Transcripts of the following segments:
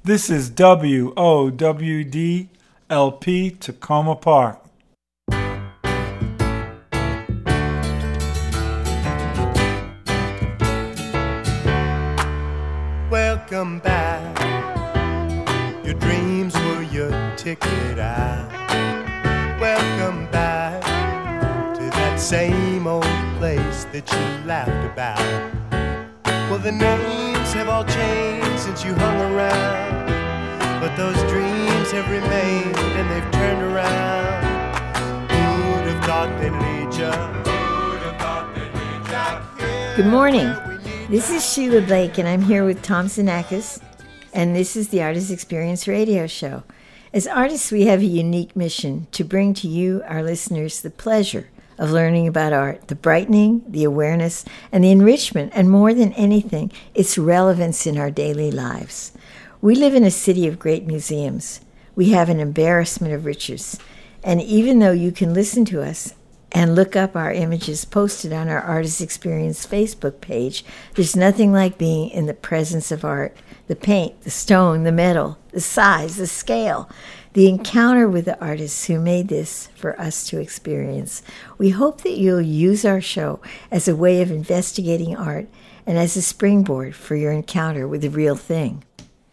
This is WOWD LP Tacoma Park. Welcome back. Your dreams were your ticket out. Welcome back to that same old place that you laughed about. Well, the names have all changed since you hung around, but those dreams have remained and they've turned around. Who'd have thought they'd lead you? Who'd have thought they'd lead you? Good morning. This is Sheila Blake, and I'm here with Tom Xenakis, and this is the Artist Experience Radio Show. As artists, we have a unique mission to bring to you, our listeners, the pleasure of learning about art, the brightening, the awareness, and the enrichment, and more than anything, its relevance in our daily lives. We live in a city of great museums. We have an embarrassment of riches, and even though you can listen to us and look up our images posted on our Artist Experience Facebook page, there's nothing like being in the presence of art. The paint, the stone, the metal, the size, the scale, the encounter with the artists who made this for us to experience. We hope that you'll use our show as a way of investigating art and as a springboard for your encounter with the real thing.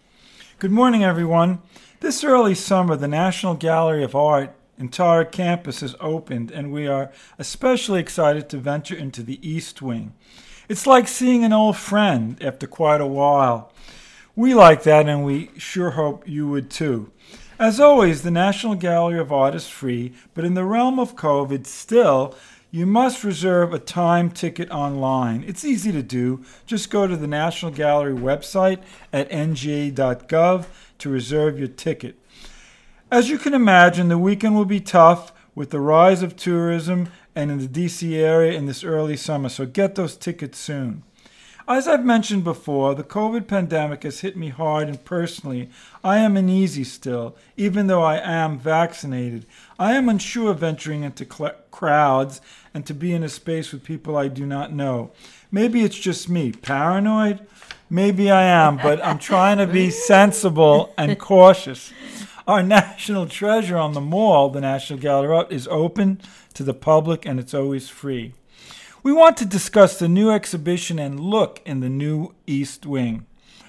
Good morning, everyone. This early summer, the National Gallery of Art entire campus has opened, and we are especially excited to venture into the East Wing. It's like seeing an old friend after quite a while. We like that, and we sure hope you would too. As always, the National Gallery of Art is free, but in the realm of COVID, still, you must reserve a time ticket online. It's easy to do. Just go to the National Gallery website at nga.gov to reserve your ticket. As you can imagine, the weekend will be tough with the rise of tourism and in the D.C. area in this early summer, so get those tickets soon. As I've mentioned before, the COVID pandemic has hit me hard, and personally, I am uneasy still, even though I am vaccinated. I am unsure of venturing into crowds and to be in a space with people I do not know. Maybe it's just me. Paranoid? Maybe I am, but I'm trying to be sensible and cautious. Our national treasure on the mall, the National Gallery of Art, is open to the public, and it's always free. We want to discuss the new exhibition and look in the new East Wing.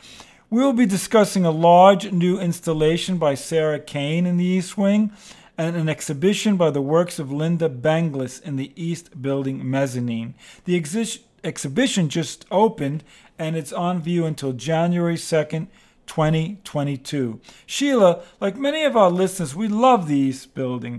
We will be discussing a large new installation by Sarah Kane in the East Wing and an exhibition by the works of Linda Benglis in the East Building mezzanine. The exhibition just opened, and it's on view until January 2nd, 2022. Sheila, like many of our listeners, we love the East Building.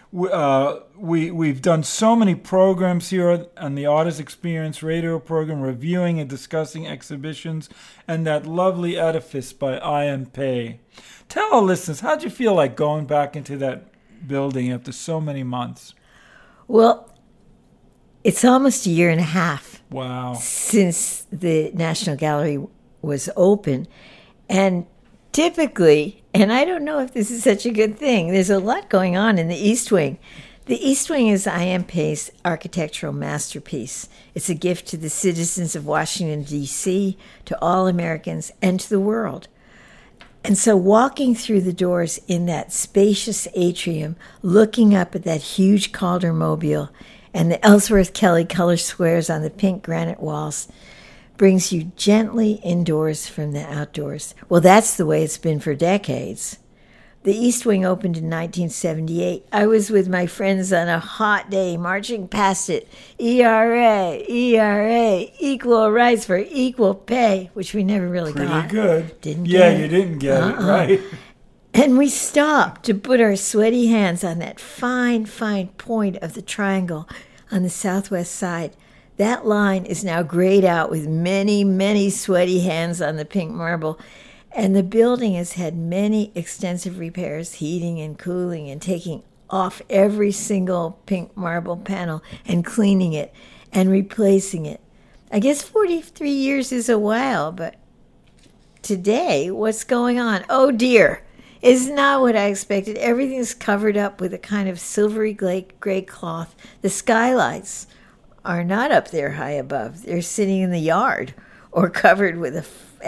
We've done so many programs here on the Artist Experience radio program, reviewing and discussing exhibitions and that lovely edifice by I.M. Pei. Tell our listeners, how'd you feel like going back into that building after so many months? Well, it's almost a year and a half. Wow. Since the National Gallery was open. And typically, and I don't know if this is such a good thing, there's a lot going on in the East Wing. The East Wing is I.M. Pei's architectural masterpiece. It's a gift to the citizens of Washington, D.C., to all Americans, and to the world. And so walking through the doors in that spacious atrium, looking up at that huge Calder mobile and the Ellsworth Kelly color squares on the pink granite walls, brings you gently indoors from the outdoors. Well, that's the way it's been for decades. The East Wing opened in 1978. I was with my friends on a hot day marching past it. ERA, equal rights for equal pay, which we never really got. Pretty good. Didn't get it. Yeah, you didn't get it, right? And we stopped to put our sweaty hands on that fine, fine point of the triangle on the southwest side. That line is now grayed out with many, many sweaty hands on the pink marble. And the building has had many extensive repairs, heating and cooling, and taking off every single pink marble panel and cleaning it and replacing it. I guess 43 years is a while, but today, what's going on? Oh, dear. It's not what I expected. Everything's covered up with a kind of silvery gray cloth. The skylights are not up there high above. They're sitting in the yard or covered with and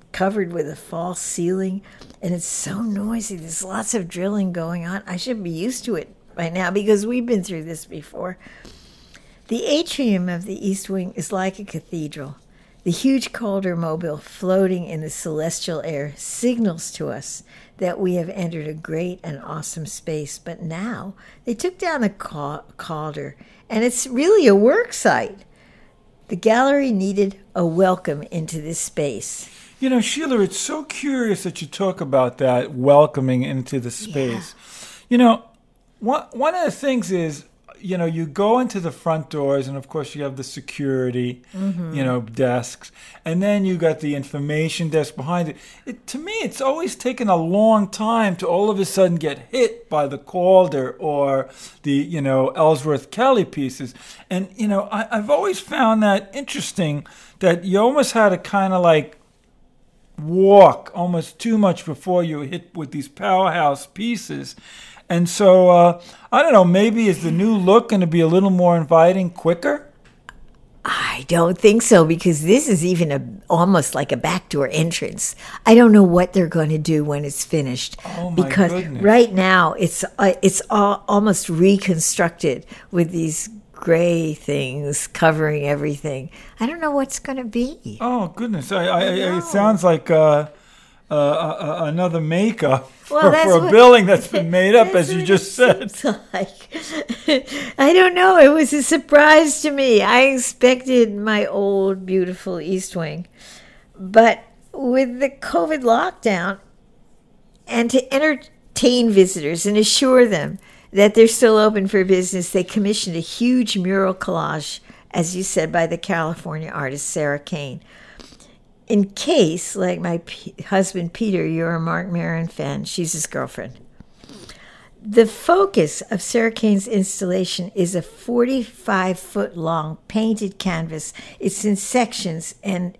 covered with a false ceiling, and it's so noisy. There's lots of drilling going on. I should be used to it by now because we've been through this before. The atrium of the East Wing is like a cathedral. The huge Calder mobile floating in the celestial air signals to us that we have entered a great and awesome space. But now they took down the Calder, and it's really a work site. The gallery needed a welcome into this space. You know, Sheila, it's so curious that you talk about that welcoming into the space. Yeah. You know, one of the things is, you know, you go into the front doors, and of course you have the security, you know, desks, and then you got the information desk behind it. To me, it's always taken a long time to all of a sudden get hit by the Calder or the, you know, Ellsworth Kelly pieces. And, you know, I've always found that interesting, that you almost had to kind of like walk almost too much before you hit with these powerhouse pieces. And so, I don't know, maybe is the new look going to be a little more inviting quicker? I don't think so, because this is even almost like a backdoor entrance. I don't know what they're going to do when it's finished. Oh, my because goodness. Right now it's almost reconstructed with these gray things covering everything. I don't know what's going to be. Oh, goodness. It sounds like another makeup for a building that's been made up, as you just said. Like. I don't know. It was a surprise to me. I expected my old, beautiful East Wing. But with the COVID lockdown, and to entertain visitors and assure them that they're still open for business, they commissioned a huge mural collage, as you said, by the California artist Sarah Kane. In case, like my husband Peter, you're a Marc Maron fan, she's his girlfriend. The focus of Sarah Kane's installation is a 45-foot-long painted canvas. It's in sections, and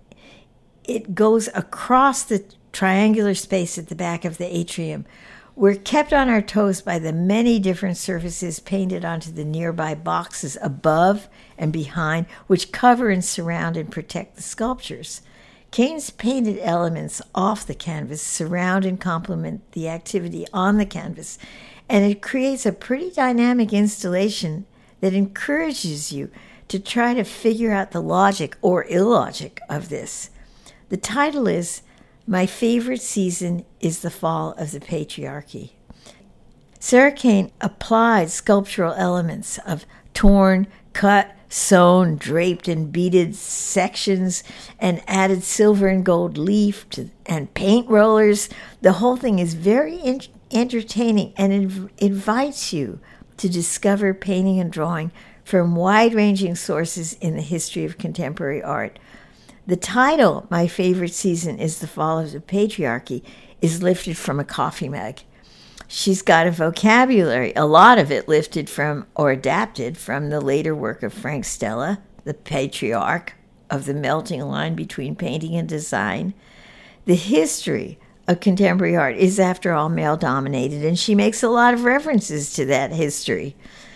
it goes across the triangular space at the back of the atrium. We're kept on our toes by the many different surfaces painted onto the nearby boxes above and behind, which cover and surround and protect the sculptures. Kane's painted elements off the canvas surround and complement the activity on the canvas, and it creates a pretty dynamic installation that encourages you to try to figure out the logic or illogic of this. The title is My Favorite Season is the Fall of the Patriarchy. Sarah Kane applied sculptural elements of torn, cut, sewn, draped, and beaded sections, and added silver and gold leaf and paint rollers. The whole thing is very entertaining and invites you to discover painting and drawing from wide-ranging sources in the history of contemporary art. The title, My Favorite Season is the Fall of the Patriarchy, is lifted from a coffee mug. She's got a vocabulary, a lot of it lifted from or adapted from the later work of Frank Stella, the patriarch of the melting line between painting and design. The history of contemporary art is, after all, male-dominated, and she makes a lot of references to that history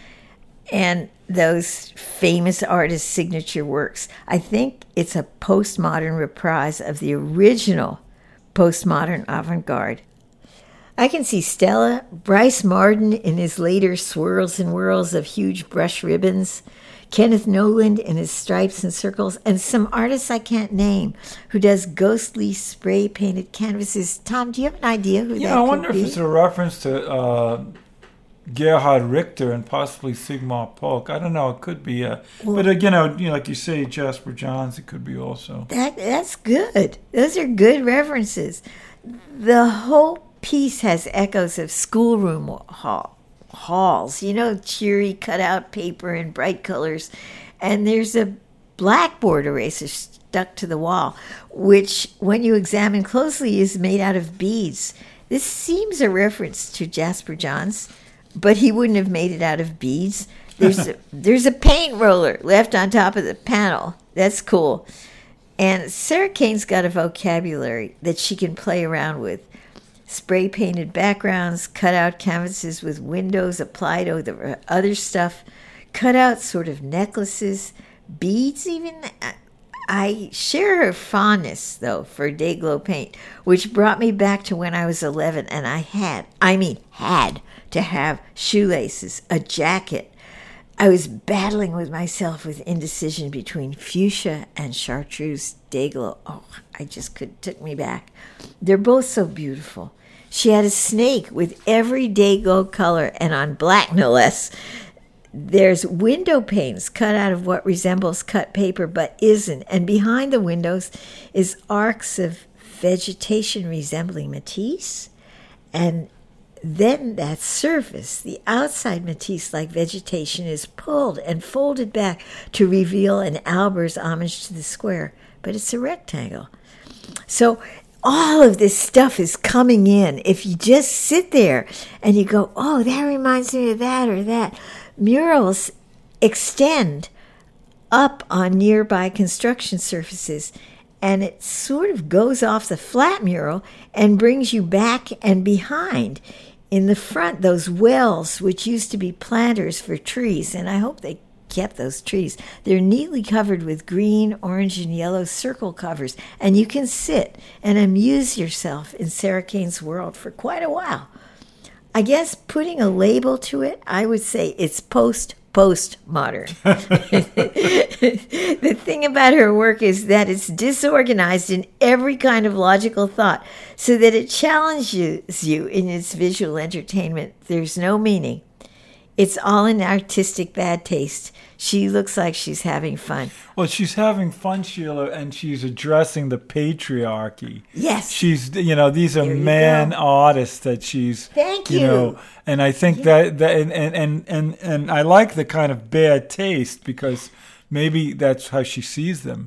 and those famous artists' signature works. I think it's a postmodern reprise of the original postmodern avant-garde. I can see Stella, Bryce Marden in his later swirls and whirls of huge brush ribbons, Kenneth Noland in his stripes and circles, and some artists I can't name who does ghostly spray-painted canvases. Tom, do you have an idea who that could be? Yeah, I wonder if it's a reference to Gerhard Richter and possibly Sigmar Polk. I don't know. It could be. But, like you say, Jasper Johns, it could be also. That's good. Those are good references. The whole piece has echoes of schoolroom halls, cheery cutout paper in bright colors. And there's a blackboard eraser stuck to the wall, which, when you examine closely, is made out of beads. This seems a reference to Jasper Johns, but he wouldn't have made it out of beads. There's a paint roller left on top of the panel. That's cool. And Sarah Kane's got a vocabulary that she can play around with. Spray-painted backgrounds, cut-out canvases with windows applied over other stuff, cut-out sort of necklaces, beads even. I share her fondness, though, for Day-Glo paint, which brought me back to when I was 11 and I had to have shoelaces, a jacket. I was battling with myself with indecision between fuchsia and chartreuse Day-Glo. Oh, took me back. They're both so beautiful. She had a snake with every Day-Glo color, and on black no less. There's window panes cut out of what resembles cut paper but isn't, and behind the windows is arcs of vegetation resembling Matisse, and then that surface, the outside Matisse-like vegetation, is pulled and folded back to reveal an Albers homage to the square, but it's a rectangle. So all of this stuff is coming in. If you just sit there and you go, oh, that reminds me of that or that. Murals extend up on nearby construction surfaces, and it sort of goes off the flat mural and brings you back and behind. In the front, those wells, which used to be planters for trees, and I hope they kept those trees. They're neatly covered with green, orange, and yellow circle covers, and you can sit and amuse yourself in Sarah Kane's world for quite a while. I guess putting a label to it, I would say it's postmodern. The thing about her work is that it's disorganized in every kind of logical thought, so that it challenges you in its visual entertainment. There's no meaning. It's all in artistic bad taste. She looks like she's having fun. Well, she's having fun, Sheila, and she's addressing the patriarchy. Yes. She's, these are man artists that she's, Thank you. And I think that and I like the kind of bad taste because maybe that's how she sees them.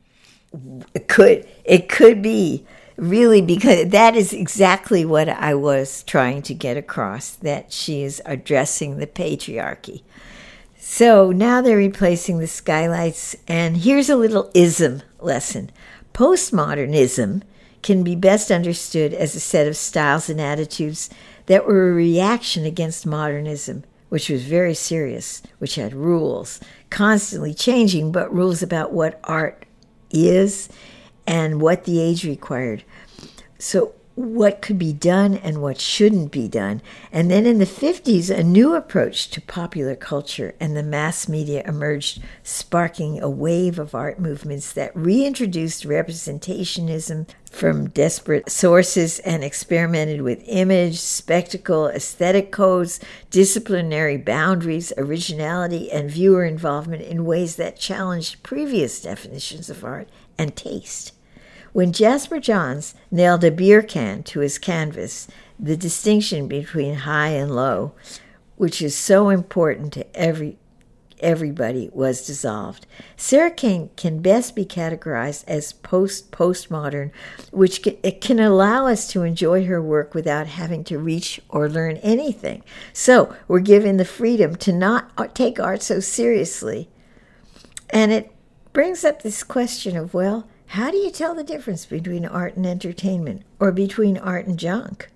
It could be. Really, because that is exactly what I was trying to get across, that she is addressing the patriarchy. So now they're replacing the skylights, and here's a little ism lesson. Postmodernism can be best understood as a set of styles and attitudes that were a reaction against modernism, which was very serious, which had rules, constantly changing, but rules about what art is and what the age required. So what could be done and what shouldn't be done. And then in the 50s, a new approach to popular culture and the mass media emerged, sparking a wave of art movements that reintroduced representationism from desperate sources and experimented with image, spectacle, aesthetic codes, disciplinary boundaries, originality, and viewer involvement in ways that challenged previous definitions of art and taste. When Jasper Johns nailed a beer can to his canvas, the distinction between high and low, which is so important to everybody, was dissolved. Sarah Kane can best be categorized as postmodern, which it can allow us to enjoy her work without having to reach or learn anything. So we're given the freedom to not take art so seriously. And it brings up this question of, well, how do you tell the difference between art and entertainment, or between art and junk?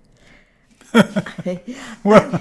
well,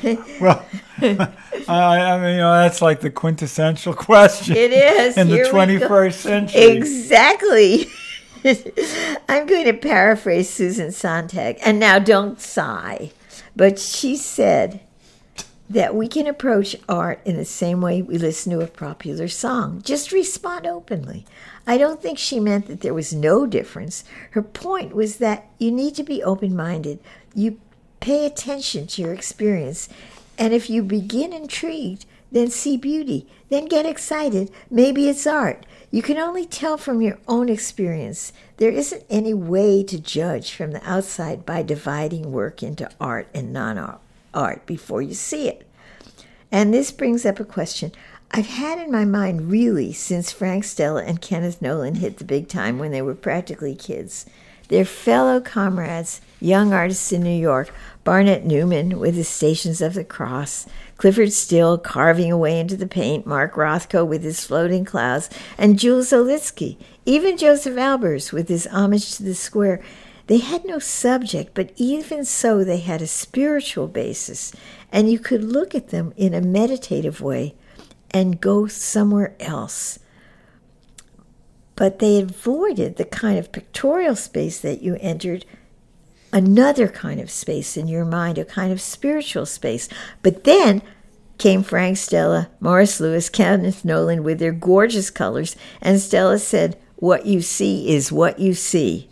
I mean, that's like the quintessential question. It is. In the 21st century. Exactly. I'm going to paraphrase Susan Sontag, and now don't sigh, but she said that we can approach art in the same way we listen to a popular song. Just respond openly. I don't think she meant that there was no difference. Her point was that you need to be open-minded. You pay attention to your experience, and if you begin intrigued, then see beauty, then get excited. Maybe it's art. You can only tell from your own experience. There isn't any way to judge from the outside by dividing work into art and non-art before you see it. And this brings up a question I've had in my mind really since Frank Stella and Kenneth Nolan hit the big time when they were practically kids. Their fellow comrades, young artists in New York, Barnett Newman with his Stations of the Cross, Clifford Still carving away into the paint, Mark Rothko with his Floating Clouds, and Jules Olitsky, even Joseph Albers with his Homage to the Square. They had no subject, but even so they had a spiritual basis, and you could look at them in a meditative way and go somewhere else. but they avoided the kind of pictorial space that you entered, another kind of space in your mind, a kind of spiritual space. But then came Frank Stella, Morris Louis, Kenneth Nolan with their gorgeous colors, and Stella said, "What you see is what you see."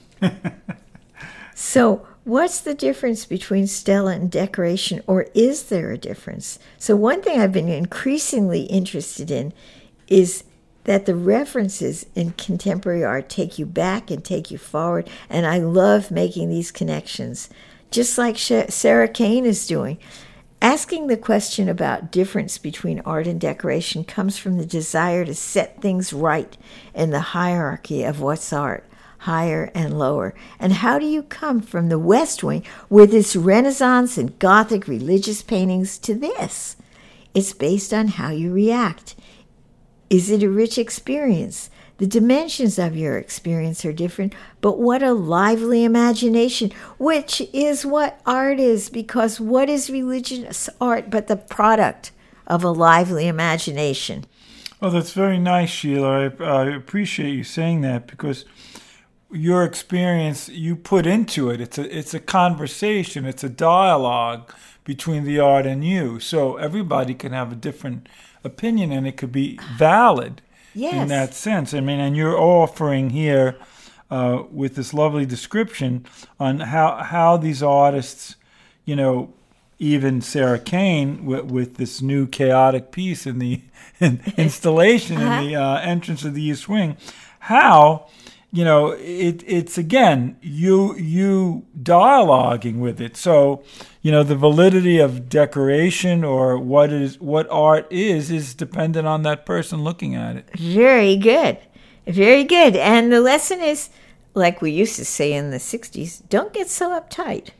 So what's the difference between Stella and decoration, or is there a difference? So one thing I've been increasingly interested in is that the references in contemporary art take you back and take you forward, and I love making these connections, just like Sarah Kane is doing. Asking the question about difference between art and decoration comes from the desire to set things right in the hierarchy of what's art, higher and lower. And how do you come from the West Wing with its Renaissance and Gothic religious paintings to this? It's based on how you react. Is it a rich experience? The dimensions of your experience are different, but what a lively imagination, which is what art is, because what is religious art but the product of a lively imagination? Oh, that's very nice, Sheila. I appreciate you saying that, because your experience you put into it. It's a conversation. It's a dialogue between the art and you. So everybody can have a different opinion, and it could be valid. Yes. In that sense. I mean, and you're offering here with this lovely description on how these artists, you know, even Sarah Kane with this new chaotic piece in the installation in the entrance of the East Wing, how, you know, it's again you dialoguing with it. So, you know, the validity of decoration or what art is dependent on that person looking at it. Very good. Very good. And the lesson is, like we used to say in the 60s, don't get so uptight.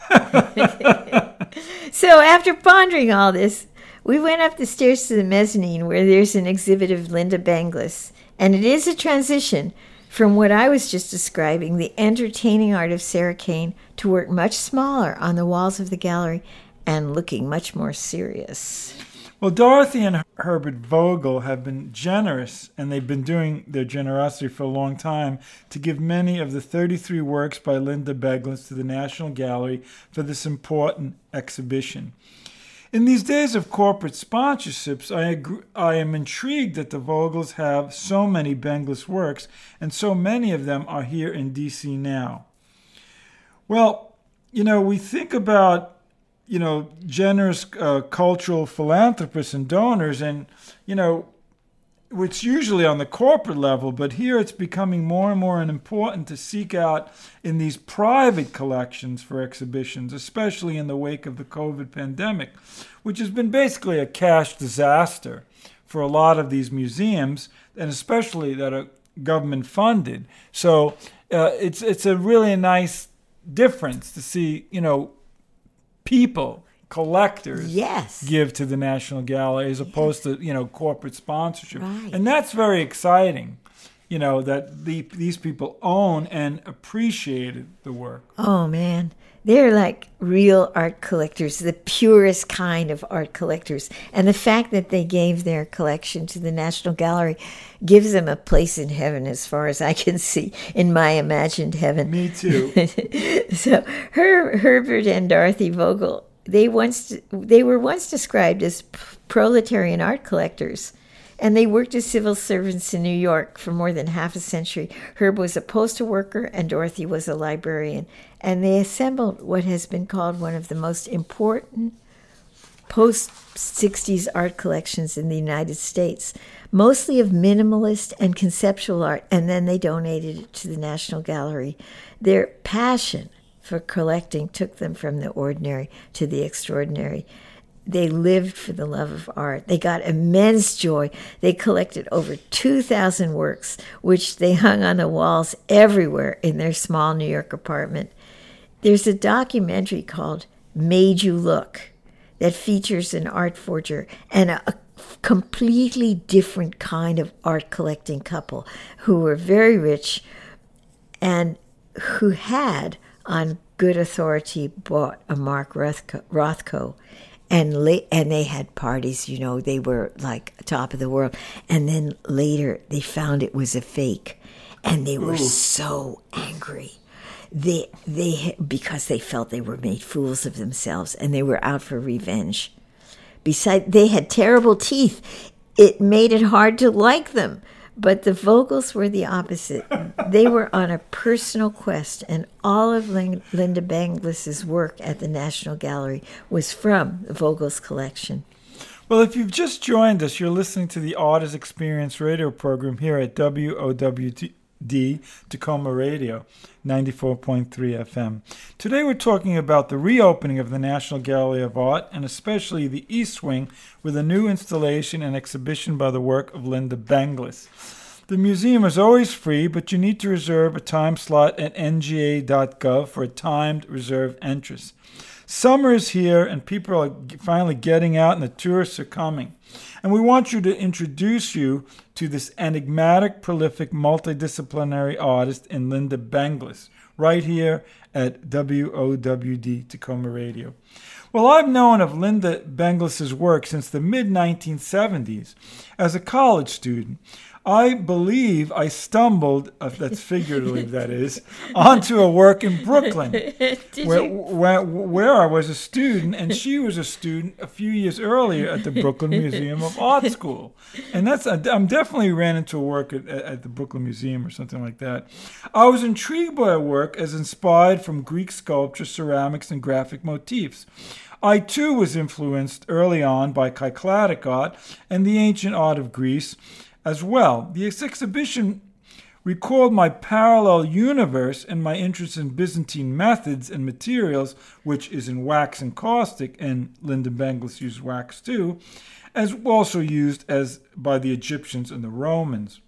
So after pondering all this, we went up the stairs to the mezzanine where there's an exhibit of Linda Benglis. And it is a transition from what I was just describing, the entertaining art of Sarah Kane, to work much smaller on the walls of the gallery and looking much more serious. Well, Dorothy and Herbert Vogel have been generous, and they've been doing their generosity for a long time, to give many of the 33 works by Linda Benglis to the National Gallery for this important exhibition. In these days of corporate sponsorships, I am intrigued that the Vogels have so many Benglis works, and so many of them are here in D.C. now. Well, you know, we think about, you know, generous cultural philanthropists and donors, and, you know, it's usually on the corporate level, but here it's becoming more and more important to seek out in these private collections for exhibitions, especially in the wake of the COVID pandemic, which has been basically a cash disaster for a lot of these museums, and especially that are government funded. So it's a really nice difference to see, you know, people, collectors, give to the National Gallery as opposed to, you know, corporate sponsorship. Right. And that's very exciting, you know, that these people own and appreciated the work. Oh, man. They're like real art collectors, the purest kind of art collectors. And the fact that they gave their collection to the National Gallery gives them a place in heaven, as far as I can see, in my imagined heaven. Me too. So Herbert and Dorothy Vogel, they were once described as proletarian art collectors, and they worked as civil servants in New York for more than half a century. Herb was a postal worker, and Dorothy was a librarian, and they assembled what has been called one of the most important post-60s art collections in the United States, mostly of minimalist and conceptual art, and then they donated it to the National Gallery. Their passion for collecting took them from the ordinary to the extraordinary. They lived for the love of art. They got immense joy. They collected over 2,000 works, which they hung on the walls everywhere in their small New York apartment. There's a documentary called Made You Look that features an art forger and a completely different kind of art collecting couple who were very rich and who had, on good authority, bought a Mark Rothko. And they had parties, you know, they were like top of the world. And then later they found it was a fake. And they were so angry. They because they felt they were made fools of themselves, and they were out for revenge. Besides, they had terrible teeth. It made it hard to like them. But the Vogels were the opposite. They were on a personal quest, and all of Linda Benglis's work at the National Gallery was from the Vogels collection. Well, if you've just joined us, you're listening to the Artist Experience radio program here at WOWD Tacoma Radio, 94.3 FM. Today we're talking about the reopening of the National Gallery of Art, and especially the East Wing, with a new installation and exhibition by the work of Linda Benglis. The museum is always free, but you need to reserve a time slot at nga.gov for a timed reserved entrance. Summer is here, and people are finally getting out, and the tourists are coming. And we want you to introduce you to this enigmatic, prolific, multidisciplinary artist in Linda Benglis, right here at WOWD Tacoma Radio. Well, I've known of Linda Benglis's work since the mid-1970s. As a college student, I believe I stumbled, that's figuratively that is, onto a work in Brooklyn where I was a student, and she was a student a few years earlier at the Brooklyn Museum of Art School. And I'm definitely ran into a work at the Brooklyn Museum or something like that. I was intrigued by her work as inspired from Greek sculpture, ceramics, and graphic motifs. I, too, was influenced early on by Cycladic art and the ancient art of Greece as well. The exhibition recalled my parallel universe and my interest in Byzantine methods and materials, which is in wax and caustic, and Linda Benglis used wax too, as also used as by the Egyptians and the Romans.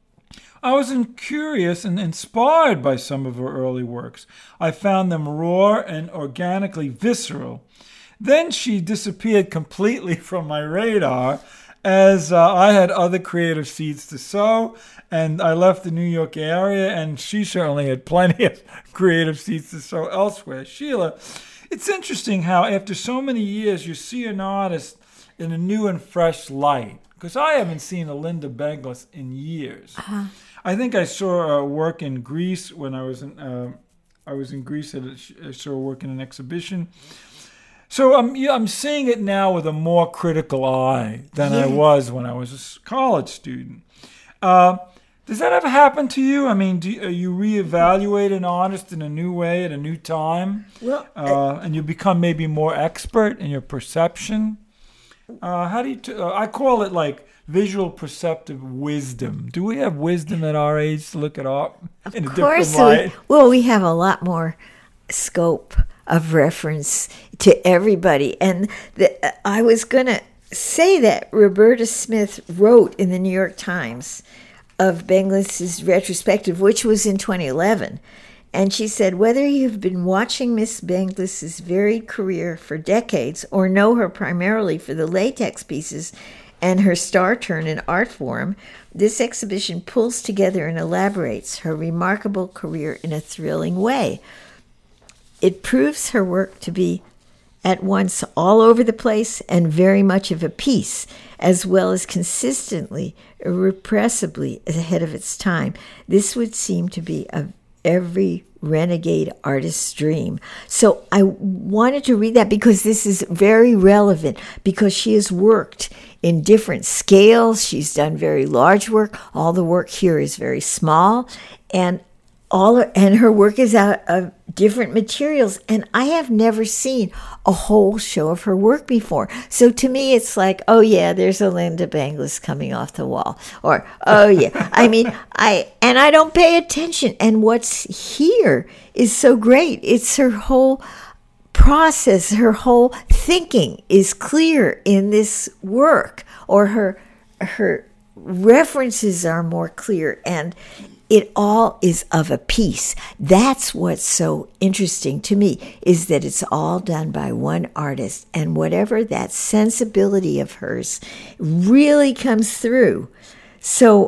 I was curious and inspired by some of her early works. I found them raw and organically visceral. Then she disappeared completely from my radar, as I had other creative seeds to sow, and I left the New York area, and she certainly had plenty of creative seeds to sow elsewhere. Sheila, it's interesting how after so many years you see an artist in a new and fresh light, because I haven't seen a Linda Benglis in years. Uh-huh. I think I saw her work in Greece when I was in Greece. I saw her work in an exhibition. So I'm seeing it now with a more critical eye than I was when I was a college student. Does that ever happen to you? I mean, do you reevaluate an artist in a new way at a new time? Well, and you become maybe more expert in your perception? How do you? I call it like visual perceptive wisdom. Do we have wisdom at our age to look at art in a different light? Well, we have a lot more scope of reference to everybody. And I was going to say that Roberta Smith wrote in the New York Times of Benglis's retrospective, which was in 2011. And she said, whether you've been watching Miss Benglis's varied career for decades or know her primarily for the latex pieces and her star turn in art form, this exhibition pulls together and elaborates her remarkable career in a thrilling way. It proves her work to be at once all over the place and very much of a piece, as well as consistently, irrepressibly ahead of its time. This would seem to be every renegade artist's dream. So I wanted to read that because this is very relevant, because she has worked in different scales. She's done very large work. All the work here is very small, and her work is out of different materials, and I have never seen a whole show of her work before. So to me, it's like, oh yeah, there's a Linda Benglis coming off the wall, or oh yeah. I mean, I don't pay attention, and what's here is so great. It's her whole process, her whole thinking is clear in this work, or her references are more clear, and it all is of a piece. That's what's so interesting to me, is that it's all done by one artist, and whatever that sensibility of hers really comes through. So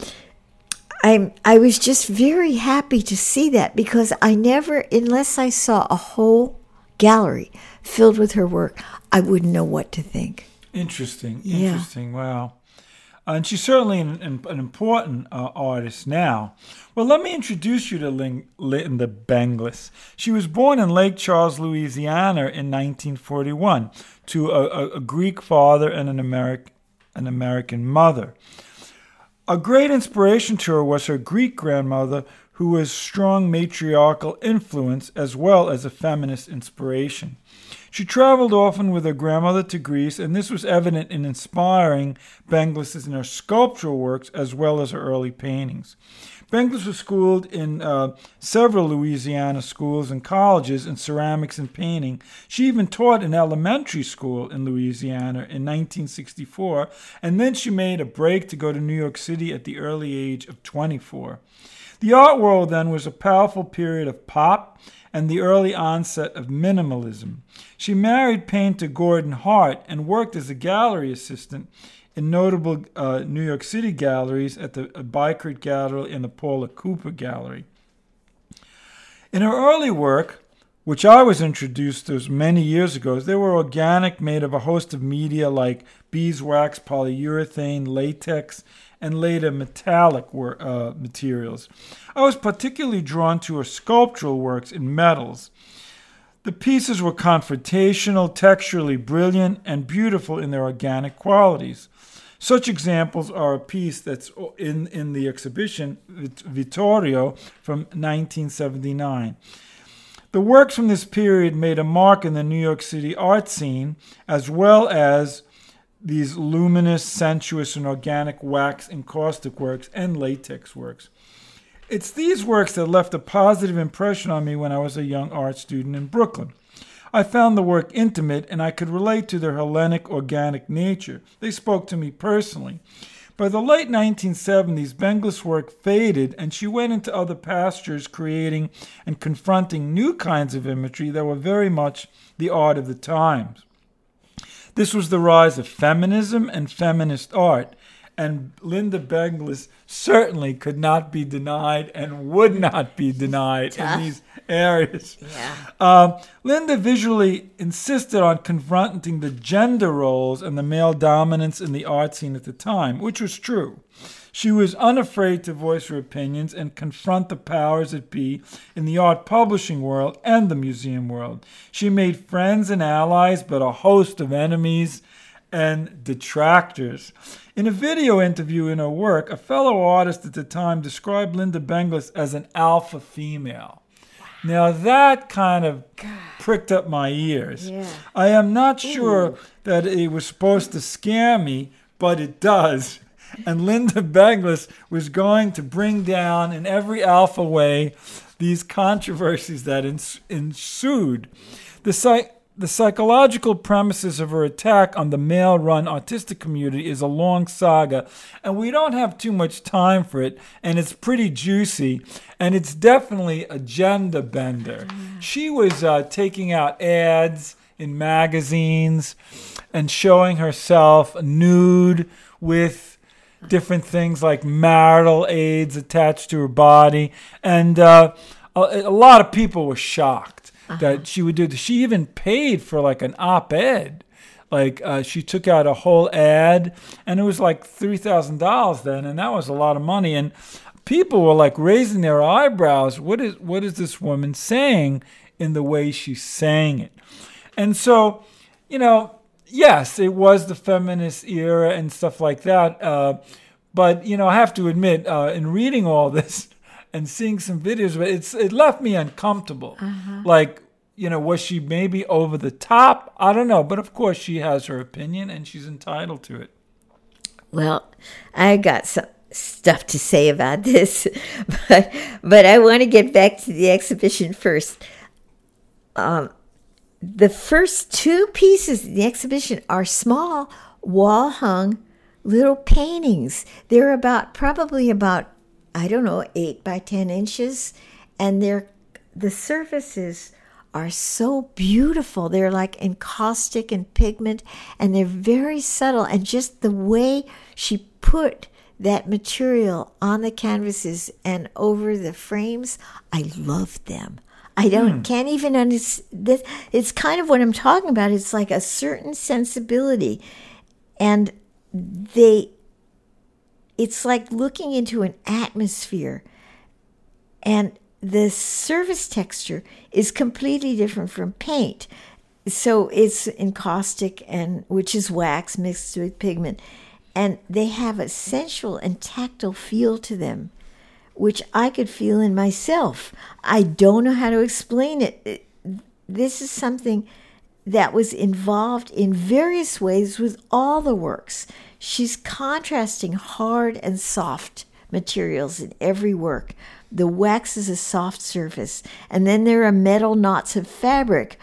I was just very happy to see that, because I never, unless I saw a whole gallery filled with her work, I wouldn't know what to think. Interesting. Yeah. Wow. And she's certainly an important artist now. Well, let me introduce you to Linda Benglis. She was born in Lake Charles, Louisiana in 1941 to a Greek father and an American mother. A great inspiration to her was her Greek grandmother, who was strong matriarchal influence as well as a feminist inspiration. She traveled often with her grandmother to Greece, and this was evident in inspiring Benglis in her sculptural works as well as her early paintings. Benglis was schooled in several Louisiana schools and colleges in ceramics and painting. She even taught in elementary school in Louisiana in 1964, and then she made a break to go to New York City at the early age of 24. The art world then was a powerful period of pop and the early onset of minimalism. She married painter Gordon Hart and worked as a gallery assistant in notable New York City galleries at the Bikert Gallery and the Paula Cooper Gallery. In her early work, which I was introduced to many years ago, they were organic, made of a host of media like beeswax, polyurethane, latex, and later metallic materials. I was particularly drawn to her sculptural works in metals. The pieces were confrontational, texturally brilliant, and beautiful in their organic qualities. Such examples are a piece that's in the exhibition, Vittorio, from 1979. The works from this period made a mark in the New York City art scene, as well as these luminous, sensuous, and organic wax encaustic works and latex works. It's these works that left a positive impression on me when I was a young art student in Brooklyn. I found the work intimate, and I could relate to their Hellenic, organic nature. They spoke to me personally. By the late 1970s, Benglis' work faded, and she went into other pastures, creating and confronting new kinds of imagery that were very much the art of the times. This was the rise of feminism and feminist art, and Linda Benglis certainly could not be denied and would not be denied in these areas. Yeah. Linda visually insisted on confronting the gender roles and the male dominance in the art scene at the time, which was true. She was unafraid to voice her opinions and confront the powers that be in the art publishing world and the museum world. She made friends and allies, but a host of enemies and detractors. In a video interview in her work, a fellow artist at the time described Linda Benglis as an alpha female. Now that kind of pricked up my ears. Yeah. I am not sure that it was supposed to scare me, but it does. And Linda Benglis was going to bring down in every alpha way these controversies that ensued. The psychological premises of her attack on the male-run artistic community is a long saga, and we don't have too much time for it, and it's pretty juicy, and it's definitely a gender bender. She was taking out ads in magazines and showing herself nude with different things like marital aids attached to her body, and a lot of people were shocked that she would do this. She even paid for like an op-ed. Like she took out a whole ad, and it was like $3,000 then, and that was a lot of money. And people were like raising their eyebrows. What is this woman saying in the way she's saying it? And so, yes, it was the feminist era and stuff like that. But I have to admit, in reading all this and seeing some videos, it left me uncomfortable. Like, was she maybe over the top? I don't know. But of course, she has her opinion, and she's entitled to it. Well, I got some stuff to say about this, but I want to get back to the exhibition first. The first two pieces in the exhibition are small, wall-hung little paintings. They're probably about 8 by 10 inches, and the surfaces are so beautiful. They're like encaustic and pigment, and they're very subtle. And just the way she put that material on the canvases and over the frames, I love them. I can't even understand. It's kind of what I'm talking about. It's like a certain sensibility, and it's like looking into an atmosphere. And the surface texture is completely different from paint. So it's encaustic, and which is wax mixed with pigment. And they have a sensual and tactile feel to them, which I could feel in myself. I don't know how to explain it. This is something that was involved in various ways with all the works. She's contrasting hard and soft materials in every work. The wax is a soft surface, and then there are metal knots of fabric,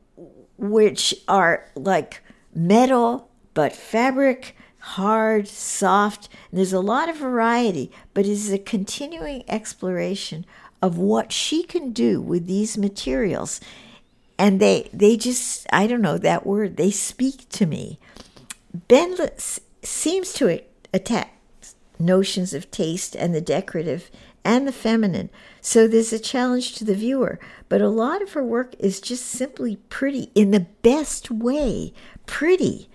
which are like metal, but fabric, hard, soft. And there's a lot of variety, but it's a continuing exploration of what she can do with these materials. And they just, I don't know that word, they speak to me. Bendless seems to attack notions of taste and the decorative and the feminine. So there's a challenge to the viewer. But a lot of her work is just simply pretty in the best way. Pretty.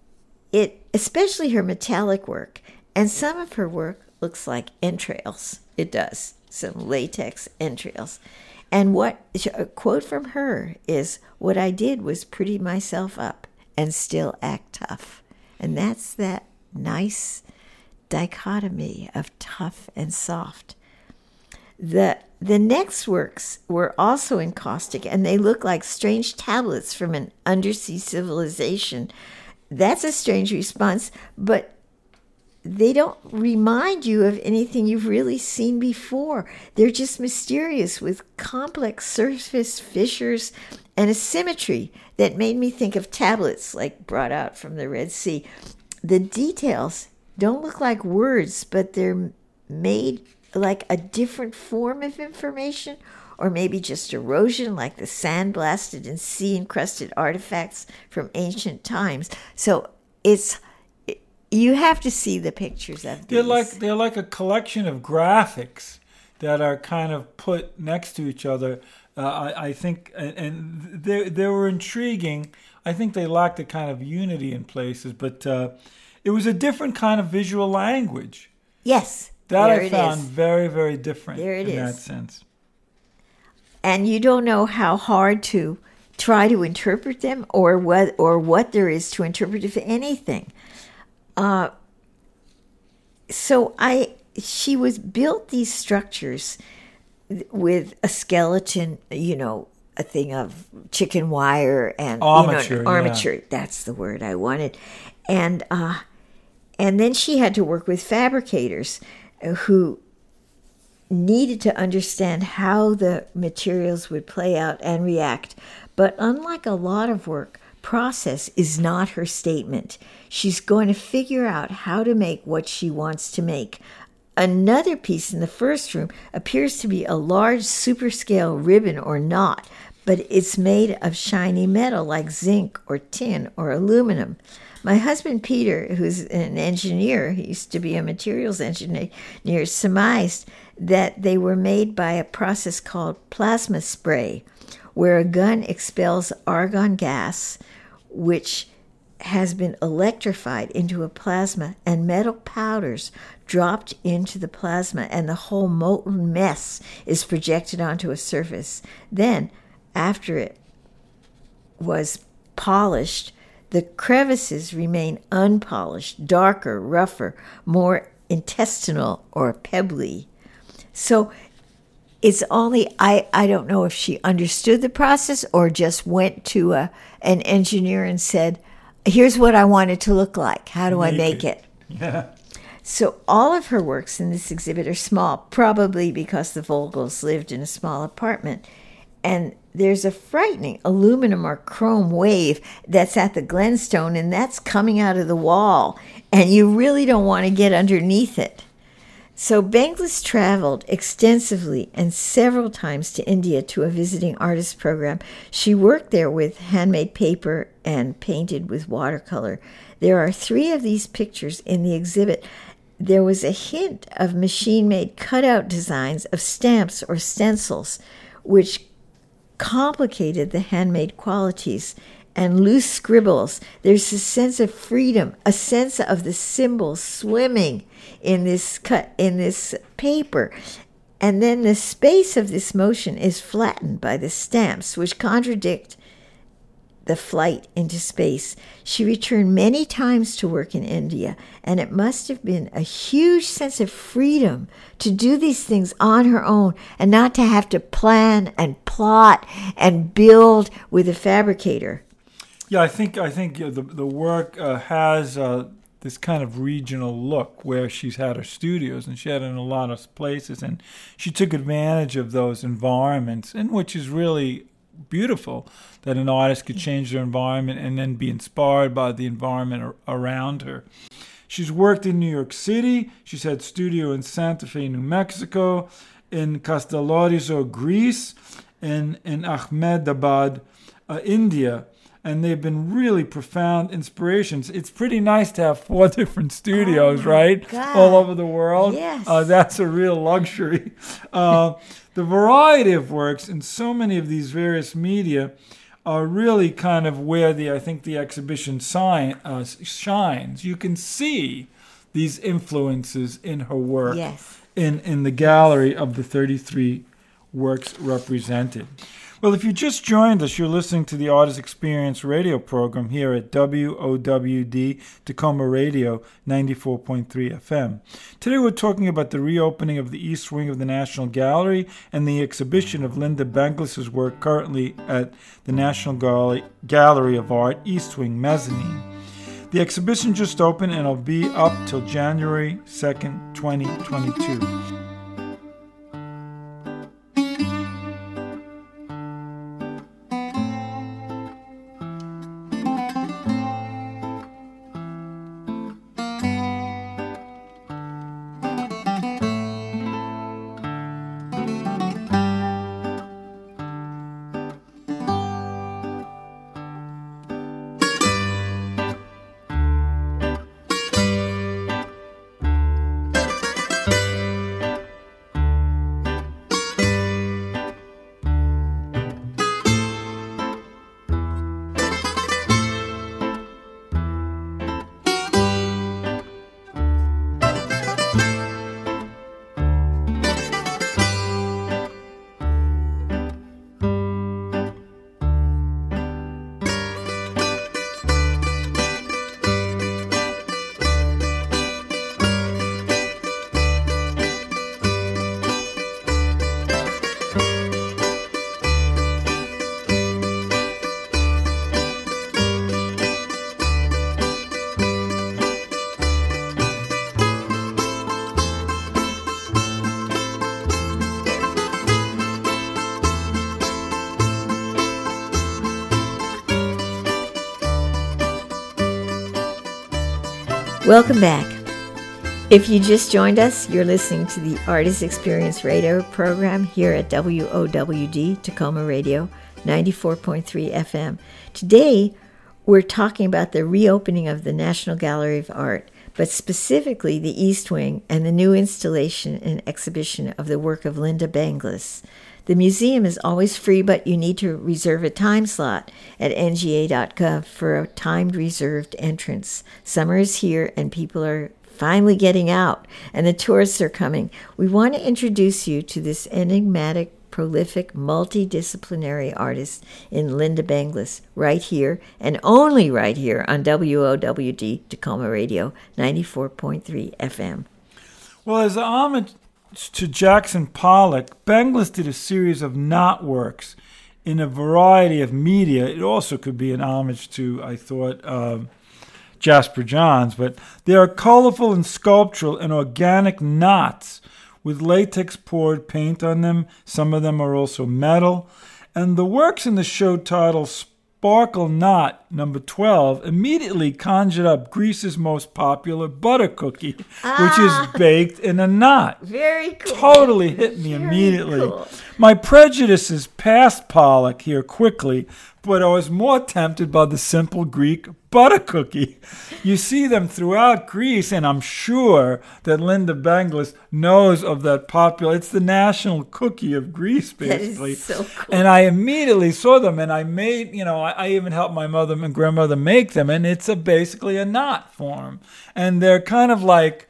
Especially her metallic work. And some of her work looks like entrails. It does. Some latex entrails. And a quote from her is, "What I did was pretty myself up and still act tough." And that's that nice dichotomy of tough and soft. The next works were also encaustic, and they look like strange tablets from an undersea civilization. That's a strange response, but they don't remind you of anything you've really seen before. They're just mysterious with complex surface fissures and a symmetry that made me think of tablets like brought out from the Red Sea. The details don't look like words, but they're made like a different form of information, or maybe just erosion, like the sandblasted and sea-encrusted artifacts from ancient times. So you have to see the pictures of these. They're like a collection of graphics that are kind of put next to each other. I think, and they were intriguing. I think they lacked a kind of unity in places, but it was a different kind of visual language. Yes. That I found very, very different in that sense. And you don't know how hard to try to interpret them, or what there is to interpret, if anything. She was built these structures with a skeleton, a thing of chicken wire and armature. Armature. Yeah. That's the word I wanted. And then she had to work with fabricators who needed to understand how the materials would play out and react. But unlike a lot of work, process is not her statement. She's going to figure out how to make what she wants to make. Another piece in the first room appears to be a large superscale ribbon or knot, but it's made of shiny metal like zinc or tin or aluminum. My husband, Peter, who's an engineer, he used to be a materials engineer, surmised that they were made by a process called plasma spray, where a gun expels argon gas, which has been electrified into a plasma, and metal powders dropped into the plasma, and the whole molten mess is projected onto a surface. Then, after it was polished, the crevices remain unpolished, darker, rougher, more intestinal or pebbly. So it's only, I don't know if she understood the process or just went to an engineer and said, here's what I want it to look like. How do I make it? Yeah. So all of her works in this exhibit are small, probably because the Vogels lived in a small apartment. And there's a frightening aluminum or chrome wave that's at the Glenstone, and that's coming out of the wall. And you really don't want to get underneath it. So Benglis traveled extensively and several times to India to a visiting artist program. She worked there with handmade paper and painted with watercolor. There are 3 of these pictures in the exhibit. There was a hint of machine-made cutout designs of stamps or stencils, which complicated the handmade qualities. and loose scribbles. There's a sense of freedom, a sense of the symbol swimming in this paper. And then the space of this motion is flattened by the stamps, which contradict the flight into space. She returned many times to work in India, and it must have been a huge sense of freedom to do these things on her own and not to have to plan and plot and build with a fabricator. Yeah, I think the work has this kind of regional look where she's had her studios, and she had it in a lot of places, and she took advantage of those environments, and which is really beautiful that an artist could change their environment and then be inspired by the environment around her. She's worked in New York City. She's had studio in Santa Fe, New Mexico, in Castellorizo, Greece, and in Ahmedabad, India. And they've been really profound inspirations. It's pretty nice to have 4 different studios, right? God. All over the world. Yes. That's a real luxury. The variety of works in so many of these various media are really kind of where I think the exhibition shines. You can see these influences in her work. Yes. In the gallery of the 33 works represented. Well, if you just joined us, you're listening to the Artist Experience radio program here at WOWD Tacoma Radio 94.3 FM. Today we're talking about the reopening of the East Wing of the National Gallery and the exhibition of Linda Benglis's work currently at the National Gallery of Art, East Wing Mezzanine. The exhibition just opened and it'll be up till January 2nd, 2022. Welcome back. If you just joined us, you're listening to the Artist Experience radio program here at WOWD Tacoma Radio 94.3 FM. Today, we're talking about the reopening of the National Gallery of Art, but specifically the East Wing and the new installation and exhibition of the work of Linda Benglis. The museum is always free, but you need to reserve a time slot at nga.gov for a timed reserved entrance. Summer is here and people are finally getting out and the tourists are coming. We want to introduce you to this enigmatic, prolific, multidisciplinary artist in Linda Benglis right here and only right here on WOWD Tacoma Radio 94.3 FM. Well, as an homage to Jackson Pollock, Benglis did a series of knot works in a variety of media. It also could be an homage to, I thought, Jasper Johns, but they are colorful and sculptural and organic knots with latex poured paint on them. Some of them are also metal. And the works in the show titled Sparkle Knot number 12 immediately conjured up Greece's most popular butter cookie, which is baked in a knot. Very cool. Totally hit me immediately. Cool. My prejudices passed Pollock here quickly, but I was more tempted by the simple Greek butter cookie. You see them throughout Greece, and I'm sure that Linda Benglis knows of that popular. It's the national cookie of Greece, basically. That is so cool. And I immediately saw them, and I made, I even helped my mother and grandmother make them, and it's basically a knot form. And they're kind of like,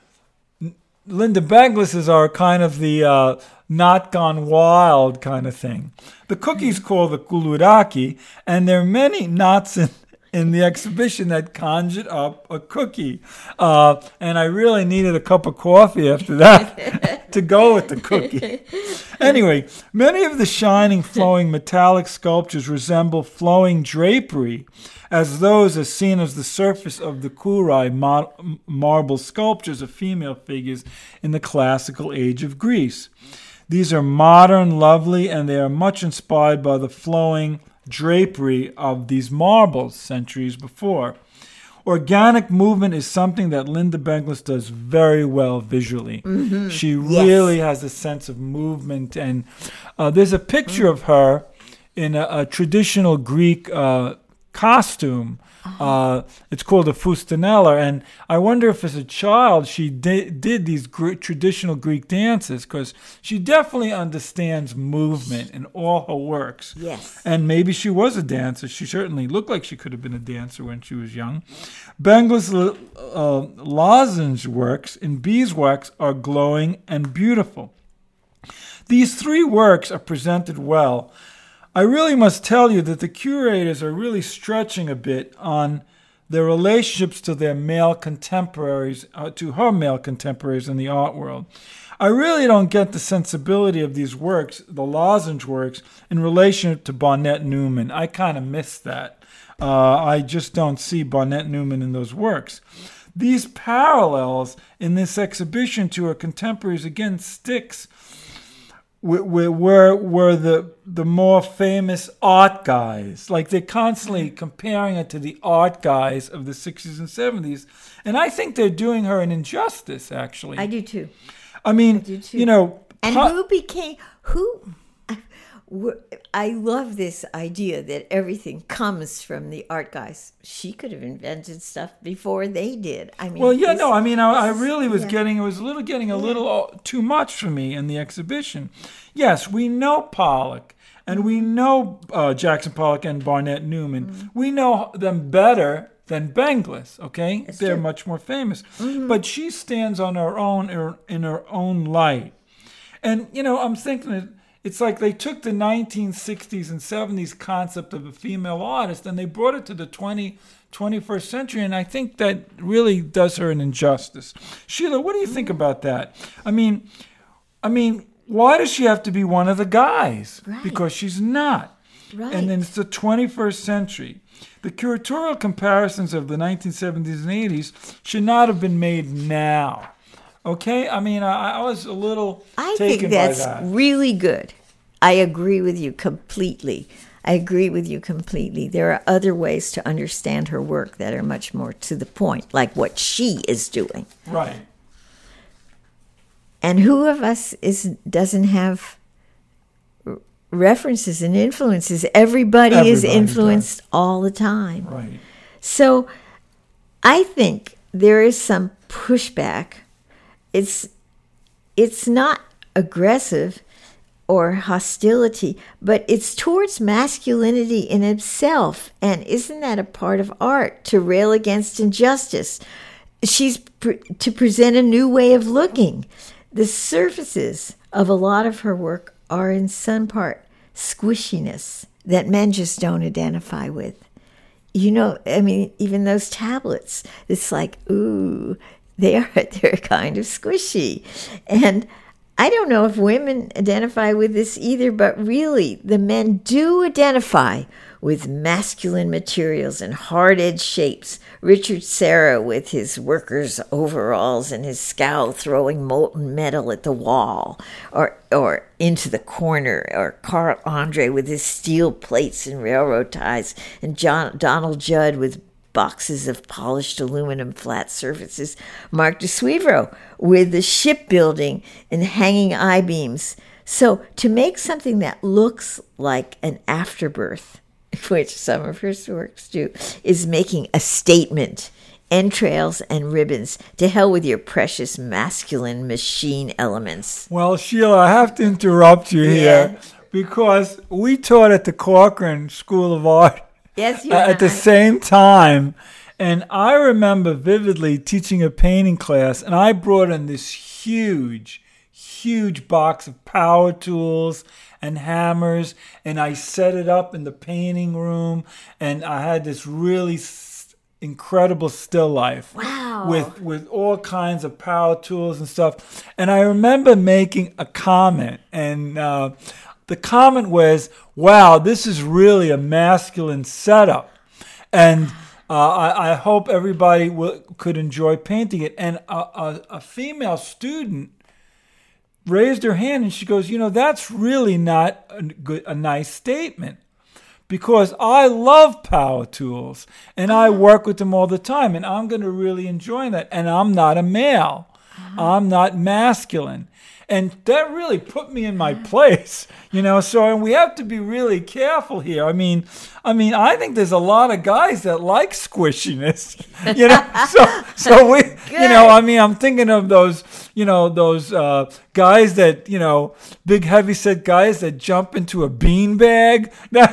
Linda Benglis's are kind of the not gone wild kind of thing. The cookie's called the koulouraki, and there are many knots in the exhibition that conjured up a cookie. And I really needed a cup of coffee after that to go with the cookie. Anyway, many of the shining, flowing metallic sculptures resemble flowing drapery, as those as seen as the surface of the Kourai marble sculptures of female figures in the classical age of Greece. These are modern, lovely, and they are much inspired by the flowing drapery of these marbles centuries before. Organic movement is something that Linda Benglis does very well visually. Mm-hmm. She really has a sense of movement, and there's a picture of her in a traditional Greek costume. It's called a fustanella, and I wonder if as a child she did these traditional Greek dances, because she definitely understands movement in all her works. Yes. And maybe she was a dancer. She certainly looked like she could have been a dancer when she was young. Benglis' lozenge works in beeswax are glowing and beautiful. These three works are presented well. I really must tell you that the curators are really stretching a bit on their relationships to their male contemporaries, to her male contemporaries in the art world. I really don't get the sensibility of these works, the lozenge works, in relation to Barnett Newman. I kind of miss that. I just don't see Barnett Newman in those works. These parallels in this exhibition to her contemporaries again sticks were the more famous art guys. Like, they're constantly comparing it to the art guys of the 60s and 70s. And I think they're doing her an injustice, actually. I do too. I mean, And I love this idea that everything comes from the art guys. She could have invented stuff before they did. I mean, I really was getting a little too much for me in the exhibition. Yes, we know Pollock, and we know Jackson Pollock and Barnett Newman. Mm-hmm. We know them better than Benglis, okay? They're much more famous. Mm-hmm. But she stands on her own, in her own light. And, I'm thinking that it's like they took the 1960s and 70s concept of a female artist and they brought it to the 21st century, and I think that really does her an injustice. Sheila, what do you think about that? I mean, why does she have to be one of the guys? Right. Because she's not. Right. And then it's the 21st century. The curatorial comparisons of the 1970s and 80s should not have been made now. Okay? I mean, I was a little taken by that. I think that's really good. I agree with you completely. There are other ways to understand her work that are much more to the point, like what she is doing. Right. And who of us doesn't have references and influences? Everybody is influenced all the time. Right. So I think there is some pushback. It's not aggressive or hostility, but it's towards masculinity in itself. And isn't that a part of art, to rail against injustice? She's to present a new way of looking. The surfaces of a lot of her work are in some part squishiness that men just don't identify with. Even those tablets, it's like, ooh, they're kind of squishy. And I don't know if women identify with this either, but really the men do identify with masculine materials and hard-edged shapes. Richard Serra with his workers' overalls and his scowl throwing molten metal at the wall or into the corner, or Carl Andre with his steel plates and railroad ties, and Donald Judd with boxes of polished aluminum flat surfaces. Mark de Suivro with the shipbuilding and hanging I-beams, So to make something that looks like an afterbirth, which some of her works do, is making a statement. Entrails and ribbons. To hell with your precious masculine machine elements. Well, Sheila, I have to interrupt you here because we taught at the Corcoran School of Art at the same time. And I remember vividly teaching a painting class, and I brought in this huge box of power tools and hammers, and I set it up in the painting room, and I had this really incredible still life. Wow. With all kinds of power tools and stuff. And I remember making a comment, and the comment was, wow, this is really a masculine setup. And I hope everybody could enjoy painting it. And a female student raised her hand and she goes, that's really not a nice statement. Because I love power tools and I work with them all the time, and I'm going to really enjoy that. And I'm not a male. I'm not masculine. And that really put me in my place, so and we have to be really careful here. I mean, I think there's a lot of guys that like squishiness, so we, I'm thinking of those, those guys that, big heavyset guys that jump into a beanbag.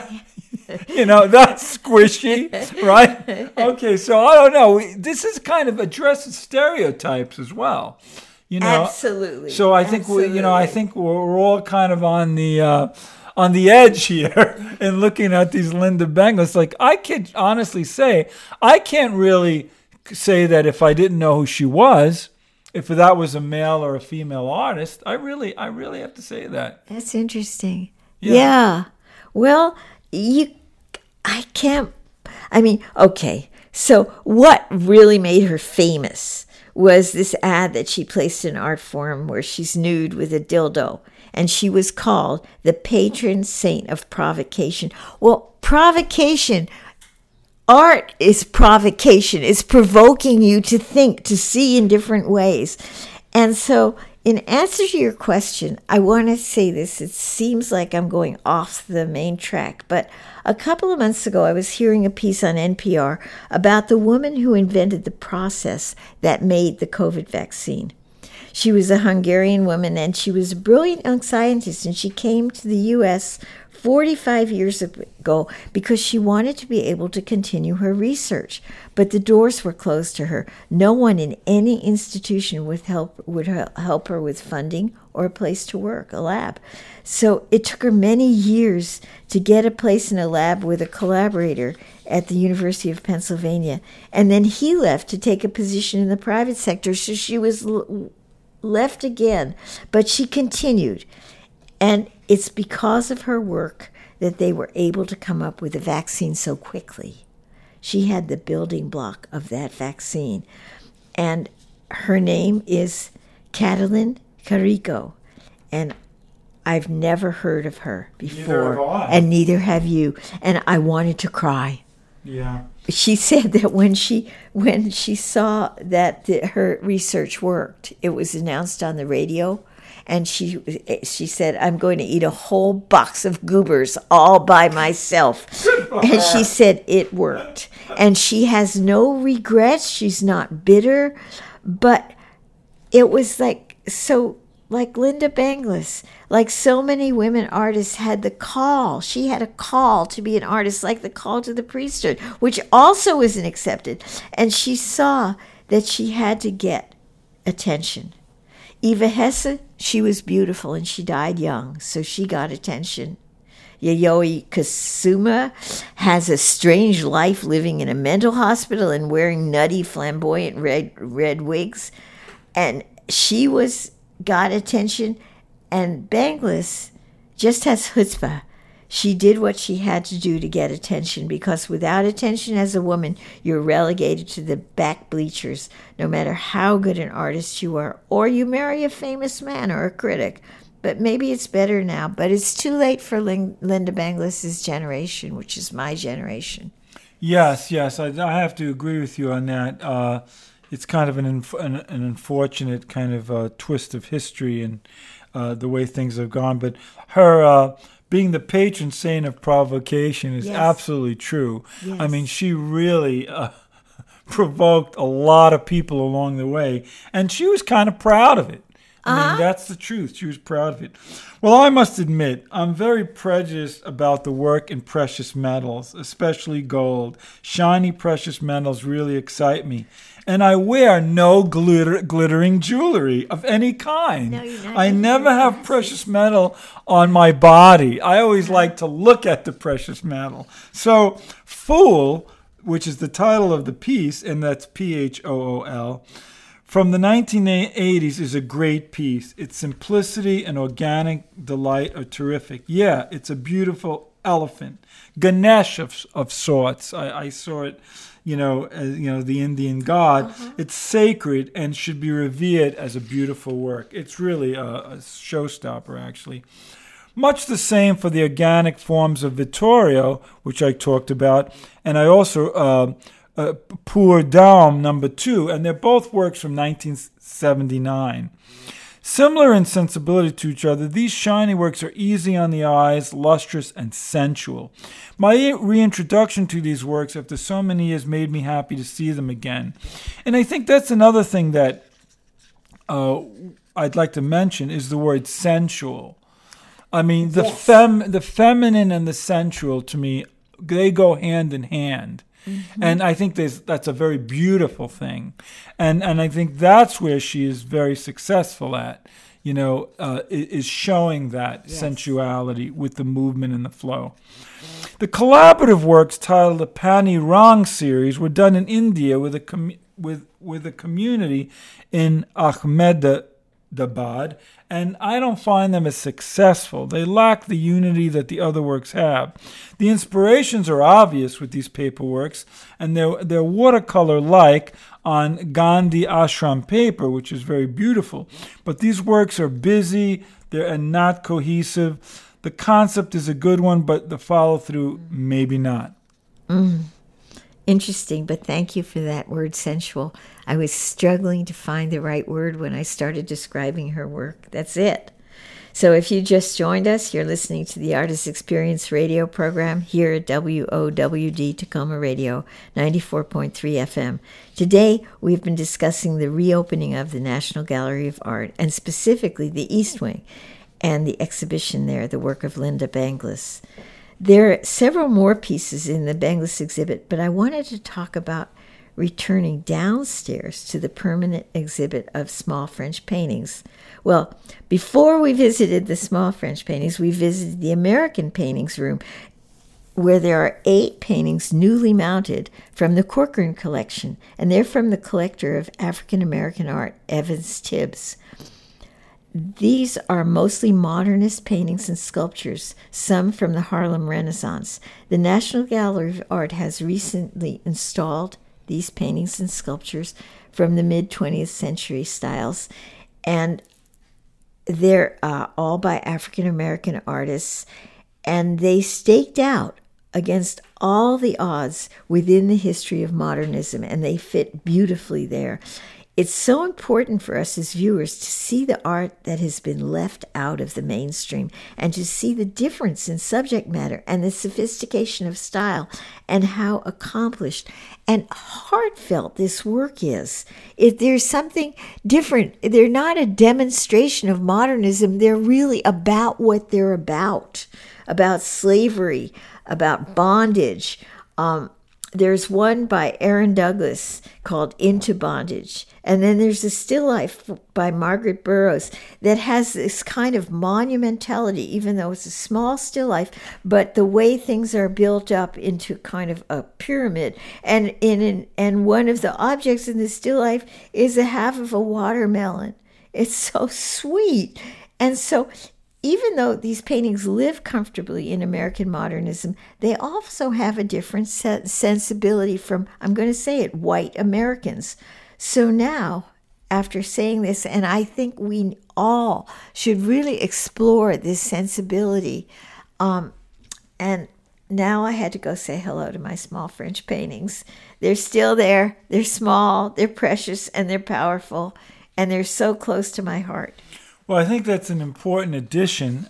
That's squishy, right? Okay, so I don't know. This is kind of addresses stereotypes as well. Absolutely. So I think I think we're all kind of on the edge here in looking at these Linda Benglis. Like, I could honestly say I can't really say that if I didn't know who she was, if that was a male or a female artist. I really have to say that. That's interesting. Yeah. Well, okay. So what really made her famous was this ad that she placed in Art Forum where she's nude with a dildo, and she was called the patron saint of provocation. Well, provocation, art is provocation. It's provoking you to think, to see in different ways. And so in answer to your question, I want to say this. It seems like I'm going off the main track, but a couple of months ago, I was hearing a piece on NPR about the woman who invented the process that made the COVID vaccine. She was a Hungarian woman, and she was a brilliant young scientist, and she came to the U.S. 45 years ago because she wanted to be able to continue her research. But the doors were closed to her. No one in any institution would help her with funding or a place to work, a lab. So it took her many years to get a place in a lab with a collaborator at the University of Pennsylvania. And then he left to take a position in the private sector. So she was left again, but she continued. And it's because of her work that they were able to come up with a vaccine so quickly. She had the building block of that vaccine. And her name is Katalin Karikó. And I've never heard of her before. Neither have I. And neither have you. And I wanted to cry. Yeah. She said that when she saw that her research worked, it was announced on the radio, and she said, "I'm going to eat a whole box of goobers all by myself." And she said it worked. And she has no regrets. She's not bitter. But it was like Linda Benglis, like so many women artists had the call. She had a call to be an artist, like the call to the priesthood, which also isn't accepted. And she saw that she had to get attention. Eva Hesse, she was beautiful and she died young, so she got attention. Yayoi Kusama has a strange life living in a mental hospital and wearing nutty, flamboyant red wigs. And she got attention. And Benglis just has chutzpah. She did what she had to do to get attention, because without attention as a woman, you're relegated to the back bleachers, no matter how good an artist you are, or you marry a famous man or a critic. But maybe it's better now. But it's too late for Linda Benglis' generation, which is my generation. Yes, I have to agree with you on that. It's kind of an unfortunate kind of twist of history, and the way things have gone. But her being the patron saint of provocation is absolutely true. Yes. I mean, she really provoked a lot of people along the way, and she was kind of proud of it. I mean, that's the truth. She was proud of it. Well, I must admit, I'm very prejudiced about the work in precious metals, especially gold. Shiny precious metals really excite me. And I wear no glittering jewelry of any kind. No, you're not. I never have precious metal on my body. I always like to look at the precious metal. So, Fool, which is the title of the piece, and that's P-H-O-O-L, from the 1980s, is a great piece. Its simplicity and organic delight are terrific. Yeah, it's a beautiful elephant. Ganesh of sorts. I saw it, the Indian god. It's sacred and should be revered as a beautiful work. It's really a showstopper, actually. Much the same for the organic forms of Vittorio, which I talked about, and I also Pour Dame No. 2, and they're both works from 1979. Similar in sensibility to each other, these shiny works are easy on the eyes, lustrous, and sensual. My reintroduction to these works after so many years made me happy to see them again. And I think that's another thing that I'd like to mention is the word sensual. I mean, the feminine and the sensual, to me, they go hand in hand. Mm-hmm. And I think that's a very beautiful thing. And I think that's where she is very successful at, is showing that sensuality with the movement and the flow. The collaborative works titled the Pani Rang series were done in India with a community in Ahmedabad, and I don't find them as successful. They lack the unity that the other works have. The inspirations are obvious with these paperworks, and they're watercolor-like on Gandhi ashram paper, which is very beautiful. But these works are busy, they're not cohesive. The concept is a good one, but the follow-through, maybe not. Interesting, but thank you for that word, sensual. I was struggling to find the right word when I started describing her work. That's it. So if you just joined us, you're listening to the Artist Experience radio program here at WOWD Tacoma Radio, 94.3 FM. Today, we've been discussing the reopening of the National Gallery of Art, and specifically the East Wing, and the exhibition there, the work of Linda Benglis. There are several more pieces in the Benglis exhibit, but I wanted to talk about returning downstairs to the permanent exhibit of small French paintings. Well, before we visited the small French paintings, we visited the American paintings room, where there are 8 paintings newly mounted from the Corcoran collection, and they're from the collector of African American art, Evans Tibbs. These are mostly modernist paintings and sculptures, some from the Harlem Renaissance. The National Gallery of Art has recently installed these paintings and sculptures from the mid-20th century styles, and they're all by African American artists, and they staked out against all the odds within the history of modernism, and they fit beautifully there. It's so important for us as viewers to see the art that has been left out of the mainstream, and to see the difference in subject matter and the sophistication of style and how accomplished and heartfelt this work is. If there's something different, they're not a demonstration of modernism. They're really about what they're about slavery, about bondage. There's one by Aaron Douglas called Into Bondage. And then there's a still life by Margaret Burroughs that has this kind of monumentality, even though it's a small still life, but the way things are built up into kind of a pyramid. And one of the objects in the still life is a half of a watermelon. It's so sweet. And so even though these paintings live comfortably in American modernism, they also have a different sensibility from, I'm going to say it, white Americans. So now, after saying this, and I think we all should really explore this sensibility, and now I had to go say hello to my small French paintings. They're still there, they're small, they're precious, and they're powerful, and they're so close to my heart. Well, I think that's an important addition.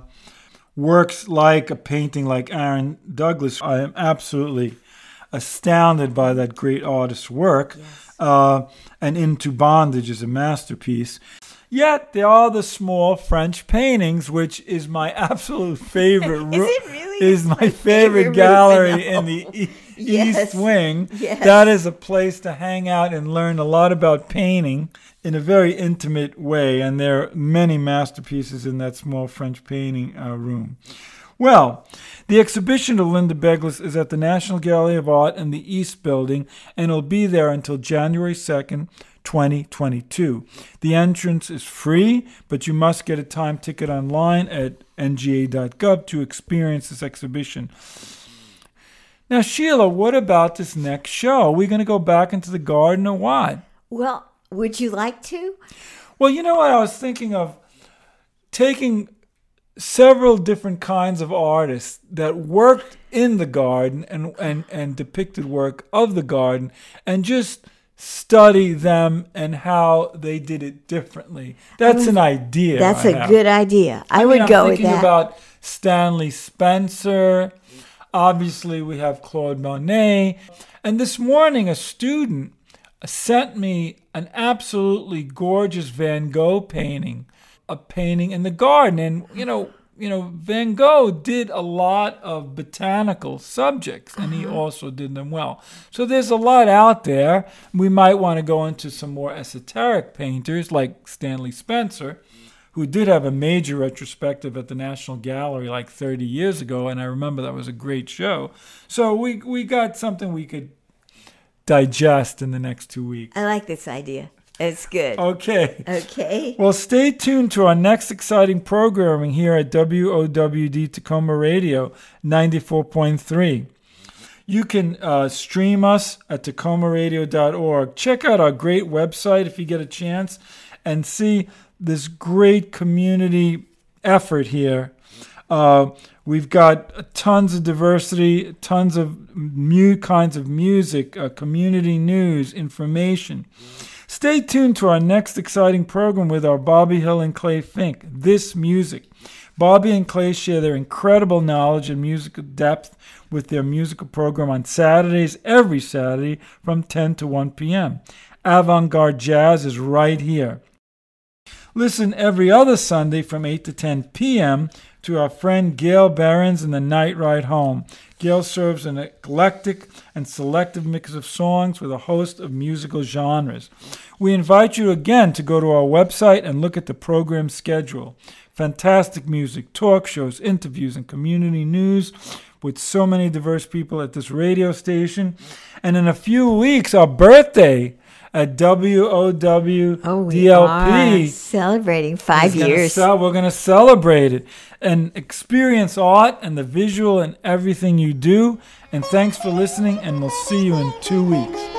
Works like a painting like Aaron Douglas, I am absolutely astounded by that great artist's work. Yes. And Into Bondage is a masterpiece. Yet there are the small French paintings, which is my absolute favorite. Is it really? Is my favorite gallery in the East Wing. Yes. That is a place to hang out and learn a lot about painting in a very intimate way. And there are many masterpieces in that small French painting room. Well, the exhibition of Linda Beglis is at the National Gallery of Art in the East Building, and it'll be there until January 2nd, 2022. The entrance is free, but you must get a time ticket online at nga.gov to experience this exhibition. Now, Sheila, what about this next show? Are we going to go back into the garden or what? Well, would you like to? Well, you know what? I was thinking of taking several different kinds of artists that worked in the garden and depicted work of the garden and just study them and how they did it differently. That's an idea. That's a good idea. I would go with that. I'm thinking about Stanley Spencer. Obviously, we have Claude Monet. And this morning, a student sent me an absolutely gorgeous Van Gogh painting, a painting in the garden. And, you know, Van Gogh did a lot of botanical subjects, and he also did them well. So there's a lot out there. We might want to go into some more esoteric painters like Stanley Spencer, who did have a major retrospective at the National Gallery like 30 years ago, and I remember that was a great show. So we got something we could digest in the next 2 weeks. I like this idea. It's good. Okay. Well, stay tuned to our next exciting programming here at WOWD Tacoma Radio 94.3. You can stream us at tacomaradio.org. Check out our great website if you get a chance and see this great community effort here. We've got tons of diversity, tons of new kinds of music, community news, information. Stay tuned to our next exciting program with our Bobby Hill and Clay Fink, This Music. Bobby and Clay share their incredible knowledge and musical depth with their musical program on Saturdays, every Saturday from 10 to 1 p.m. Avant-Garde Jazz is right here. Listen every other Sunday from 8 to 10 p.m. to our friend Gail Behrens and the Night Ride Home. Gail serves an eclectic and selective mix of songs with a host of musical genres. We invite you again to go to our website and look at the program schedule. Fantastic music, talk shows, interviews, and community news with so many diverse people at this radio station. And in a few weeks, our birthday at WOWDLP. Oh, we are celebrating 5 years. We're going to celebrate it and experience art and the visual and everything you do. And thanks for listening, and we'll see you in 2 weeks.